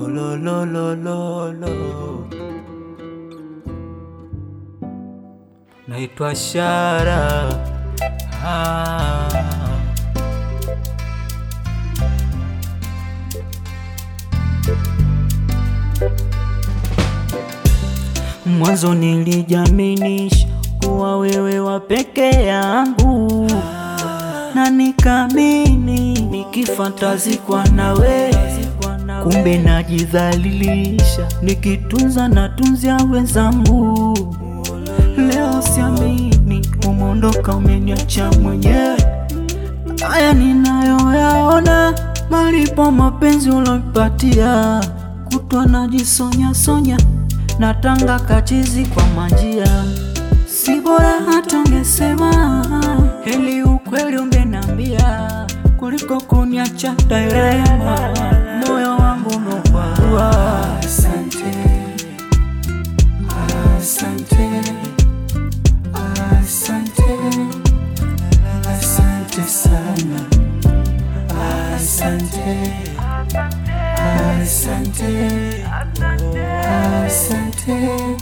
lo lo lo lo lo. Naitwa Shara. Mwanzo nilijaminisha kuwa wewe wa peke yangu, na nikamini nikifantazi kwa nawe, kumbe najidhalilisha nikitunza na tunzia wenzangu. Leo siamini umondoka, umeniacha mwenyewe. Haya ninayoyaona, malipo mapenzi ulopatia. Kutwa najisonya sonya, natanga kachizi kwa manjia. Si bora hata ungesema, heli ukweli ungenambia, kuliko kuniacha daima. Moyo wangu umeparua. Asante, asante, asante, asante sana. Asante, asante, asante,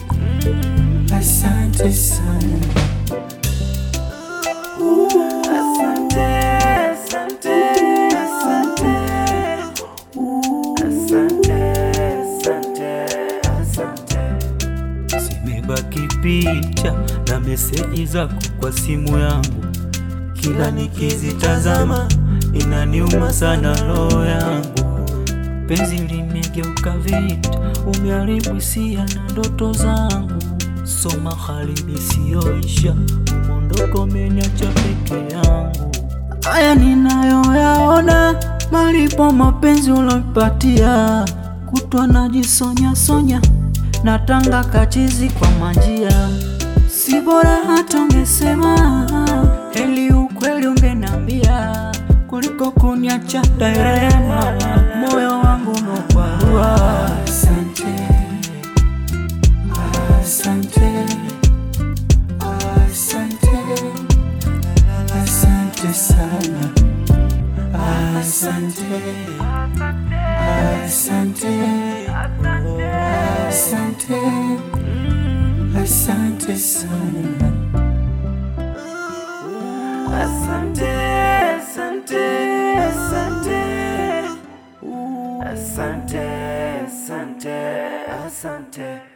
asante sana. Asante, asante, asante, asante, asante, asante. Zimebaki picha na meseji zako kwa simu yangu, kila nikizitazama inaniuma sana roho yangu. Penzi limegeuka vita, umeharibu hisia na ndoto zangu. Soma hali isiyoisha, umondoko umeniacha peke yangu. Haya ninayoyaona, malipo mapenzi ulopatia. Kutwa najisonya sonya, natanga kachizi kwa manjia. Si bora hata ungesema, heli ukweli ungenambia, kuliko kuniacha daima. Moyo wangu umeparua. Asante, asante, asante, asante sana. Asante, asante, asante, asante sana. Asante, asante, asante, asante, asante, asante.